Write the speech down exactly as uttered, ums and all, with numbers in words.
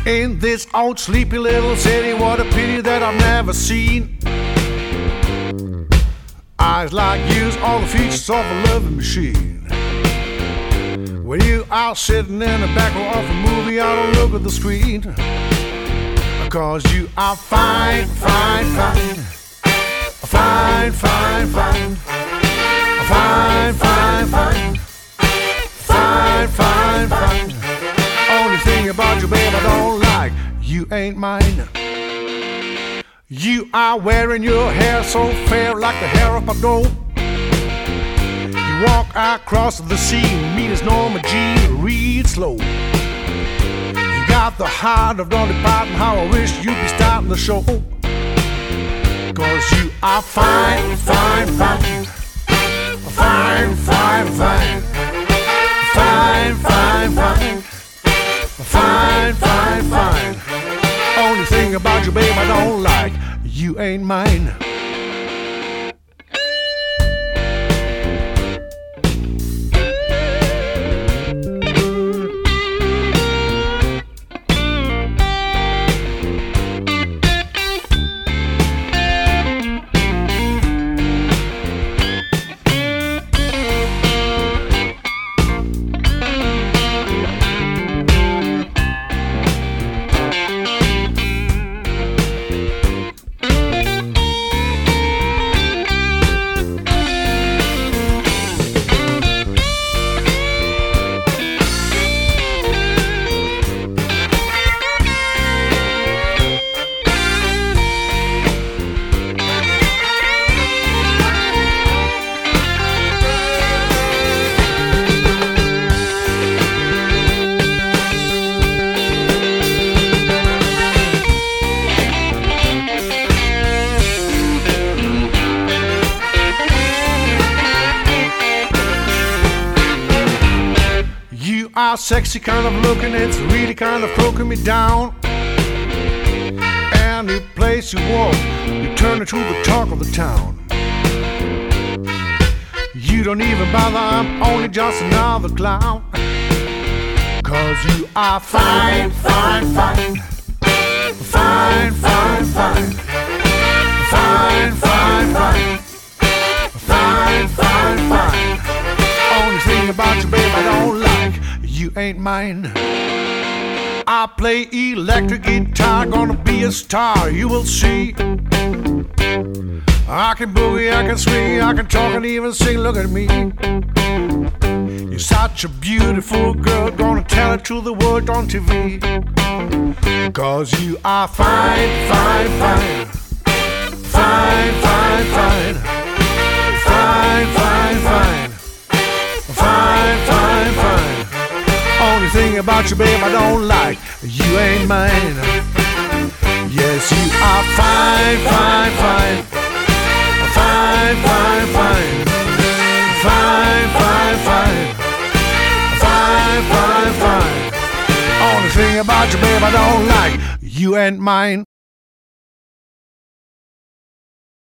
In this old sleepy little city, what a pity that I've never seen eyes like yours, all the features of a loving machine. When you are sitting in the back row of a movie, I don't look at the screen, cause you are fine, fine, fine, fine, fine, fine, fine, fine, fine, fine, fine, fine. Only thing about you, babe, I don't like, you ain't mine. You are wearing your hair so fair like the hair of a doe. You walk across the sea, meet as Norma Jean, read slow. You got the heart of Dolly Parton, how I wish you'd be starting the show. Cause you are fine, fine, fine, fine, fine, fine, fine, fine, fine, fine, fine, fine. Only thing about you, babe, I don't like, you ain't mine. You are sexy kind of looking, it's really kind of poking me down. Any place you walk, you turn into the talk of the town. You don't even bother, I'm only just another clown. Cause you are fine, fine, fine, fine, fine, fine, fine, fine, fine, fine, fine, fine. Only thing about you, babe, I don't like, you ain't mine. I play electric guitar, gonna be a star, you will see. I can boogie, I can swing, I can talk and even sing, look at me. You're such a beautiful girl, gonna tell it to the world on T V. Cause you are fine, fine, fine, fine, fine, fine, fine, fine, fine, fine, fine, fine. Only thing about you, babe, I don't like, you ain't mine. Yes, you are fine, fine, fine, fine, fine, fine, fine, fine, fine, fine, fine, fine. Only thing about you, babe, I don't like, you ain't mine.